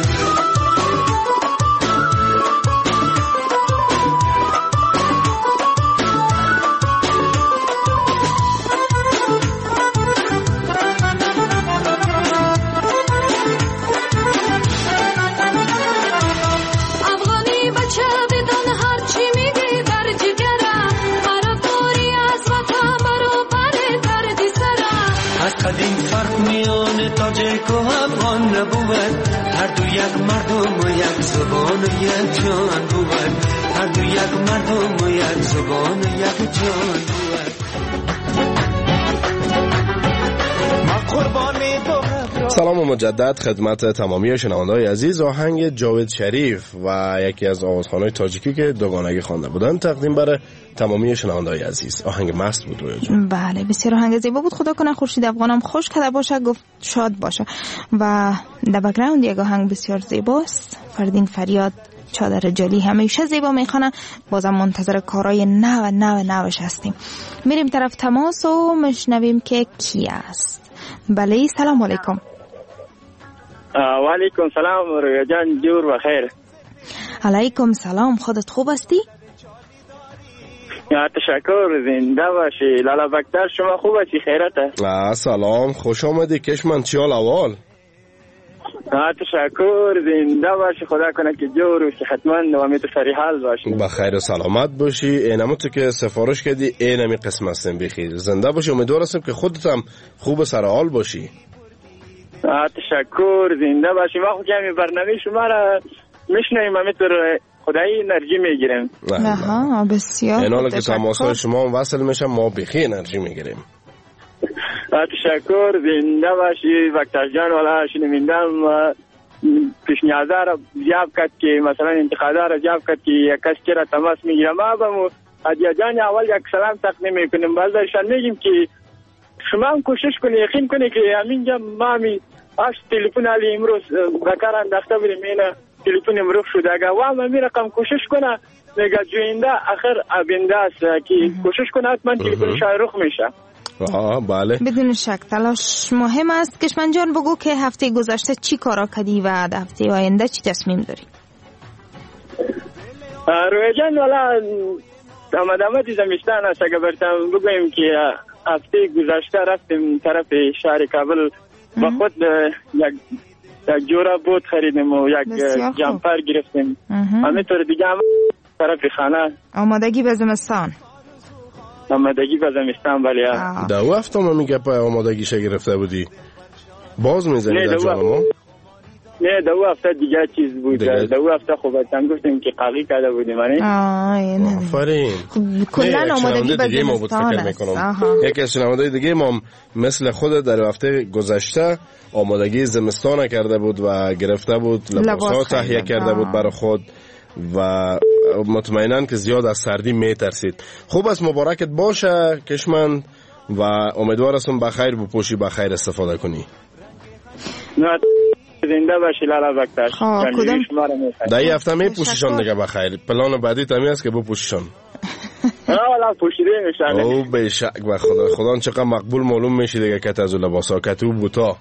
قدیم فرق میان تاجیک و افغان نبود، هر دو یک مردم و یک زبان و یک جان بود، هر دو یک مردم و یک زبان و یک جان بود. سلام مجدد خدمت تمامی شنونده‌های عزیز. آهنگ جاوید شریف و یکی از آوازخوان‌های تاجیکی که دوگانگی خوانده بودن تقدیم برای تمامی شنونده‌های عزیز. آهنگ مست بود رویا جان. بله بسیار آهنگ زیبا بود. خدا کنه خورشید افغانم خوش کرده باشه، گفت شاد باشه. و در بک‌گراند یک آهنگ بسیار زیباست، فردین فریاد چادر جلی همیشه زیبا میخونه. بازم منتظر کارهای نوش هستیم. میریم طرف تماس و میشنویم که کی است. بله سلام علیکم. و علیکم سلام رویا جان، جور و خیر. علیکم سلام، خودت خوب هستی؟ تشکر، زنده باشی. لالا بکتر شما خوب هستی؟ خیرته؟ سلام، خوش آمدی کشمن، چیال اول؟ تشکر، زنده باشی. خدا کنه که جور و صحتمند و امید سریحال باشی. بخیر و سلامت باشی. اینمو تو که سفارش کردی اینمی قسم هستیم بخیر. زنده باشی، امیدوار هستم که خودت هم خوب سرحال باشی. تشکر، زنده باشی. ما خود کمی برنامه شما را میشنویم، همینطور خدایی انرژی میگیریم. آها بسیار. این حالا که تماس‌های شما هم وصل میشم ما بخیر انرژی میگیریم. تشکر، زنده باشی. وقتش جان والا شنویندم پیشنهاد را جواب کرد که مثلا انتقاد را جواب کرد که یک کس چرا تماس میگیره. ما به هدیه جان اول یک سلام تقدیم میکنیم، بعدشان میگیم که شما هم کوشش کنید، یقین کنید که همینجا ما می اش تلفن علی امروز بکار انداخته بریم، اینا تلفن امروز شده. اگر وام می رقم کوشش کنه میگه جوینده آخر ابنده است که کوشش کنه حتما تلفن شایروخ میشه. بله بدون شک تلاش مهم است. کشمن جان بگو که هفته گذشته چی کارا کردی و هفته آینده چی تصمیم داری؟ روی جان والا آمدامت زمستان است. اگر برتم بگویم که هفته گذشته رفتیم طرف شهر کابل با خود یک جورا بود خریدیم و یک جمپر گرفتیم. همینطور دیگه هم طرف خانه آمادگی به زمستان. آمادگی به زمستان بله. دو هفته ما میگه پای آمادگیش گرفته بودی باز میزنی در جان ما؟ نه دو هفته دیگه چیز بود. دو هفته خوبتن گفتیم که قاقی کرده بودیم. آفرین. کلن آمادگی به زمستان است. یکی از شنونده‌های دیگه ما مثل خود در هفته گذشته آمادگی زمستان کرده بود و گرفته بود لباس‌ها تهیه کرده بود برای خود و مطمئناً که زیاد از سردی میترسید. خوب است، مبارکت باشه کشمن و امیدوار هستم بخیر بپوشی، بخیر استفاده کنی. زنده باشی لالا بکتر. در این هفته میپوشیشان دیگه بخیر. پلان بعدی تمی است که بپوشیشان. والا پوشیده میشن. او به شک به خدا چقدر مقبول معلوم میشه دیگه که از لباسا کتو بوتا.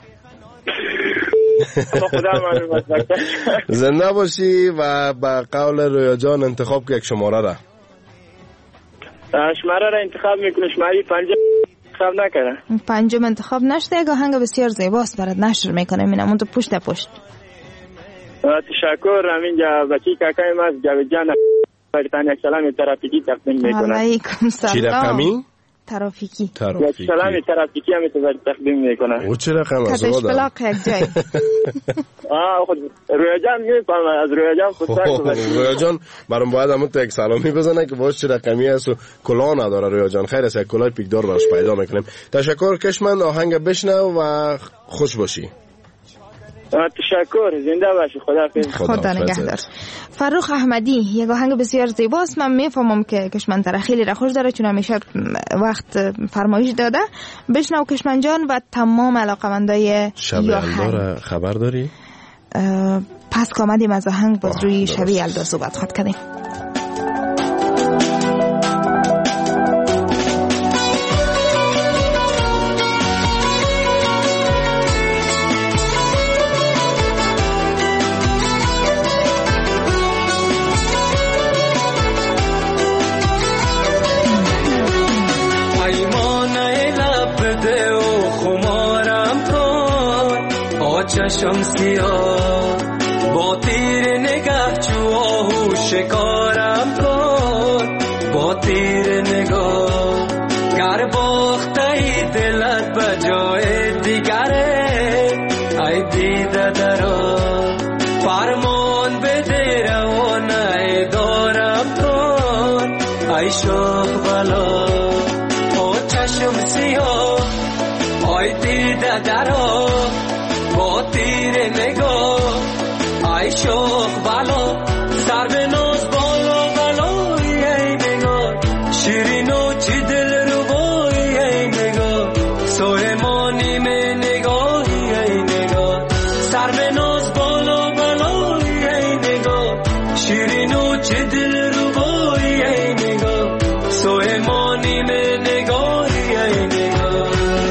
زنده باشی و با قول رویا جان انتخاب که یک شماره را شماره را انتخاب میکنه. شماره انتخاب نکردم. پنجم انتخاب نشده. یک آهنگ بسیار زیباست برات نشر میکنم، اینم اون تو پشت پشت. تشکر. همینجا بچی کاکای ما جاوید جان برتان یک سلام ترافیکی تقدیم میکنم. علیکم سلام. چی رقمی؟ ترافیکی. یک سلام ترافیکی هم تقدیم میکنم. او چه رقم از کتش بلاق یک جای. خود رویا جان میفهم، از رویا جان خودتر رویا جان برام باید همون تو یک سلامی بزنه که باش چه رقمی است و کلاه نداره. رویا جان خیر است، یک کلاه پیکدار براش پیدا میکنیم. تشکر کشمن، آهنگ بشنو و خوش باشی. تشکر، زنده باشی. خدا نگهدار. فروخ احمدی یک آهنگ بسیار زیباست. من میفهمم که کشمن تر خیلی را خوش داره چون همیشه وقت فرمایش داده. بشنو کشمن جان و تمام علاقمندای شب یلدا خبر داری؟ پس کامدیم از آهنگ باز روی شب یلدا صحبت خود کردیم. چشم سیاه با تیر نگاه چو آهو شکارم کن، با تیر نگاه گر باخته ای دلت به جای دیگره، ای دیده درا فرمان بده روانه دارم کن، ای شوق بلا با چشم سیاه ای دیده درا با تیر نگاه ای شوق بلا سر به ناز بالا بلای ای نگاه شیرین و چی دل رو بای ای نگاه سلیمانی می نگاهی ای نگاه سر به ناز بالا بلای ای نگاه شیرین و چی دل رو بای ای نگاه سلیمانی می نگاهی ای نگاه.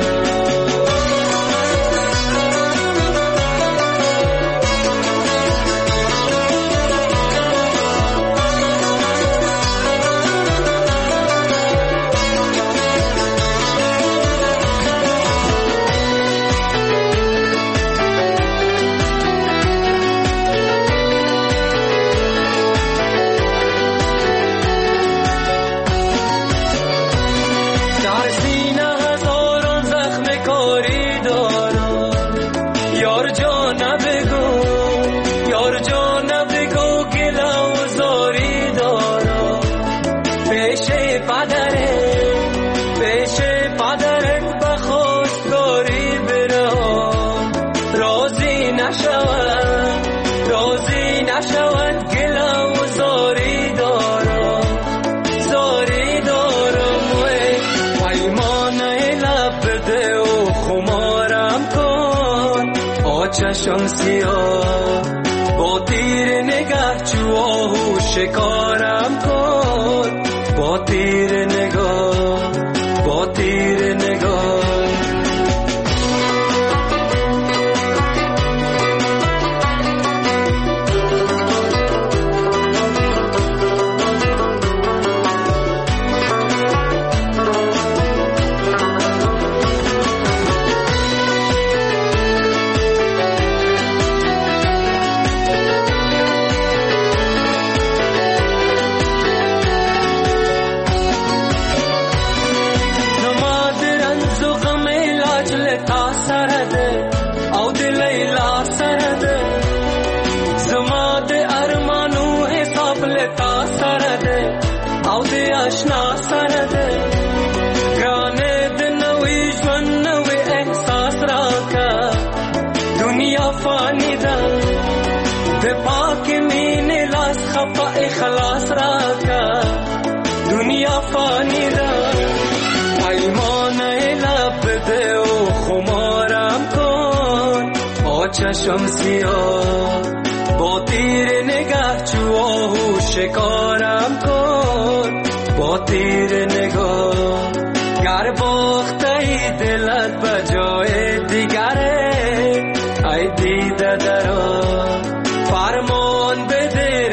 چشم سیاه با تیر نگاه چو آهو شکارم کن، با تیر نگاه با تیر نگاه. آشنا سرده گرانه دنوی جوان نوی احساس را که دنیا فانی ده به پاک مینه لاس خفا اخلاص را که دنیا فانی ده ایمانه لب ده و خمارم کن با چشم سیاه با تیر نگاه چو آهو شکارم کن، با تیر نگاه گر باخته ای دلت به جای دیگره، ای دیده درا فرمان بده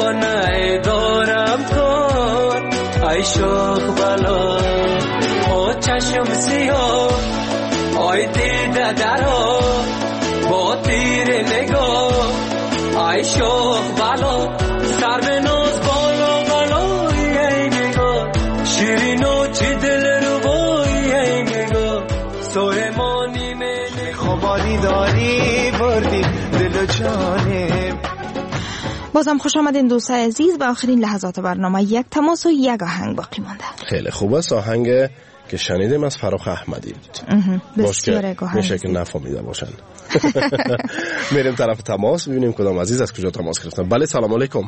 روانه دارم کن، ای شوق بلا با چشم سیاه آی دیده درا با تیر نگاه آی شوخ بالا سر به ناز بالا بالا ای نگاه شیرین و چی دل رو بایی ای نگاه سویمانی من خوابانی داری بردی دل و جانم. بازم خوش آمدین دوستای عزیز به آخرین لحظات برنامه. یک تماس و یک آهنگ باقی مانده. خیلی خوب است. آهنگ که شنیدیم از فراخ احمدی بود. بسیار میشه که نفهمیده باشن. میریم طرف تماس ببینیم کدام عزیز از کجا تماس گرفتن. بله سلام علیکم.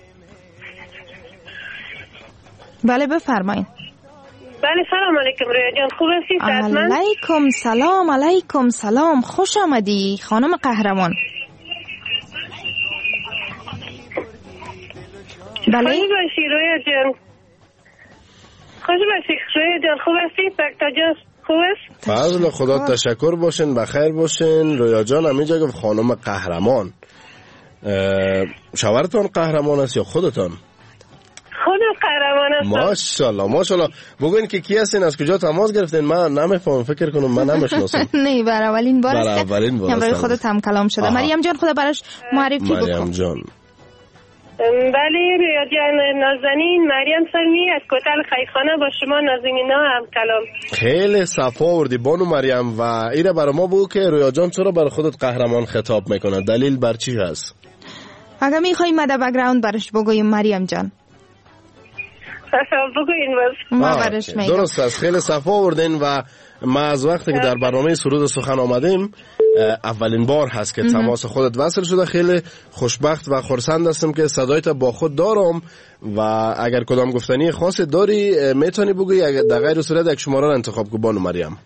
بله بفرمایید. بله سلام علیکم رویا جان، خوب هستی؟ علیکم سلام. علیکم سلام، خوش آمدی خانم قهرمان. بله خوش باشی رویا جان. خوش باشی رویا جان، خوب هستی؟ سکتا جان خوب است؟ فضل خدا تشکر باشین، بخیر باشین. رویا جان همینجا گفت خانم قهرمان. شوهرتون قهرمان است یا خودتان؟ خودم قهرمان هستم. ماشاءالله ماشاءالله. بگوین که کی هستین، از کجا تماس گرفتین؟ من نمیفهمم، فکر کنم من نمیشناسم. نه بر اولین بار است که خودت هم کلام شده. مریم جان خدا براش معرفی بکن. مریم جان. بله رویا جان، نازنین مریم سلمی از کوتل خیرخانه با شما نازنینا هم کلام. خیلی صفا آوردی بانو مریم. و ایره برای ما بگو که رویا جان چرا برای خودت قهرمان خطاب میکنه؟ دلیل بر چی هست؟ اگه میخوایی مده بک‌گراند برش بگویم مریم جان. بگوین بس. ما برش میگم. درست است، خیلی صفا آوردین. و ما از وقتی که در برنامه سرود سخن آمدیم اولین بار هست که تماس خودت وصل شده. خیلی خوشبخت و خرسند هستم که صدایت با خود دارم. و اگر کدام گفتنی خاصی داری میتونی بگویی، اگر در غیر صورت یک شماره را انتخاب کن بانو مریم.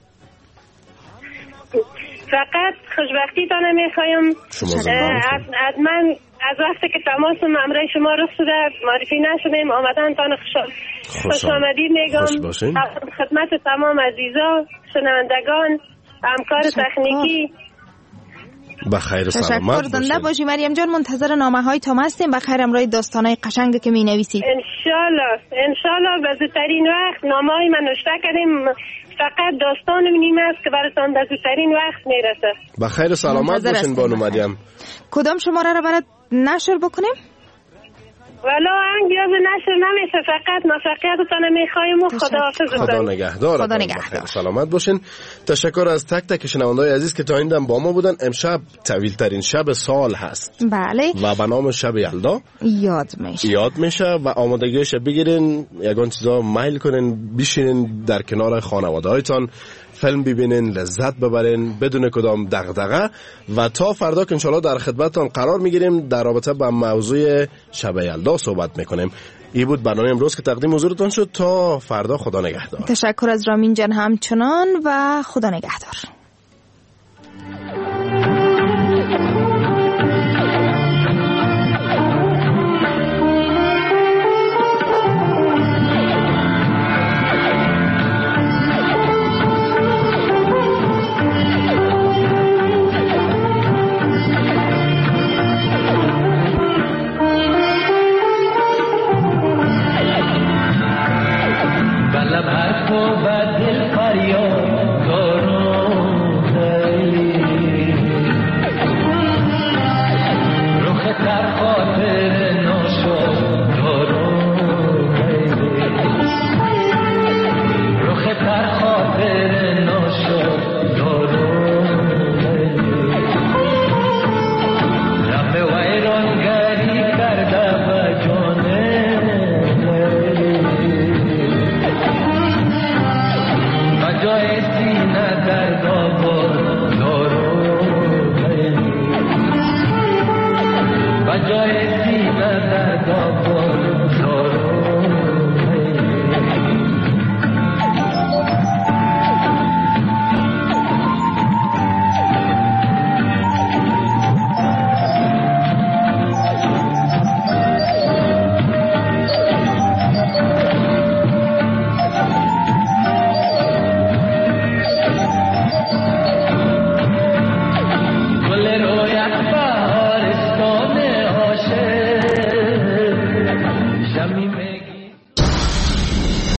فقط خوشبختی تانه میخوایم. از من از وقتی که تماس ممره شما رسیده معرفی نشدیم آمدن تانه خوش آمدی میگم. خدمت تمام عزیزا شنوندگان همکار تکنیکی بخیر سلامت تشکر. زنده باشی مریم جان. منتظر نامه های تام هستیم. بخیر امروز داستانای قشنگ که می نویسید. انشالله به زودترین وقت نامه های من نوشته کردیم. فقط داستان نیم است که براتون در زودترین وقت میرسه. بخیر سلامت باشین بانو مریم. کدام شماره را برات نشر بکنیم؟ ولی انگیاز نشر نمیشه، فقط موفقیتتان میخوایم و خدا نگهدار. خدا نگهدار. سلامت باشین. تشکر از تک تک شنونده‌های عزیز که تا این دم با ما بودن. امشب طویل ترین شب سال هست. بله. و به نام شب یلدا یاد میشه و آمادگیش بگیرین، یگان چیزا میل کنین، بشینین در کنار خانواده‌هایتان، فیلم ببینین، لذت ببرین بدون کدام دغدغه. و تا فردا که انشالله در خدمتتان قرار میگیریم در رابطه با موضوع شب یلدا صحبت میکنیم. این بود برنامه امروز که تقدیم حضورتان شد. تا فردا خدا نگهدار. تشکر از رامین جان همچنان و خدا نگهدار. دل فریاد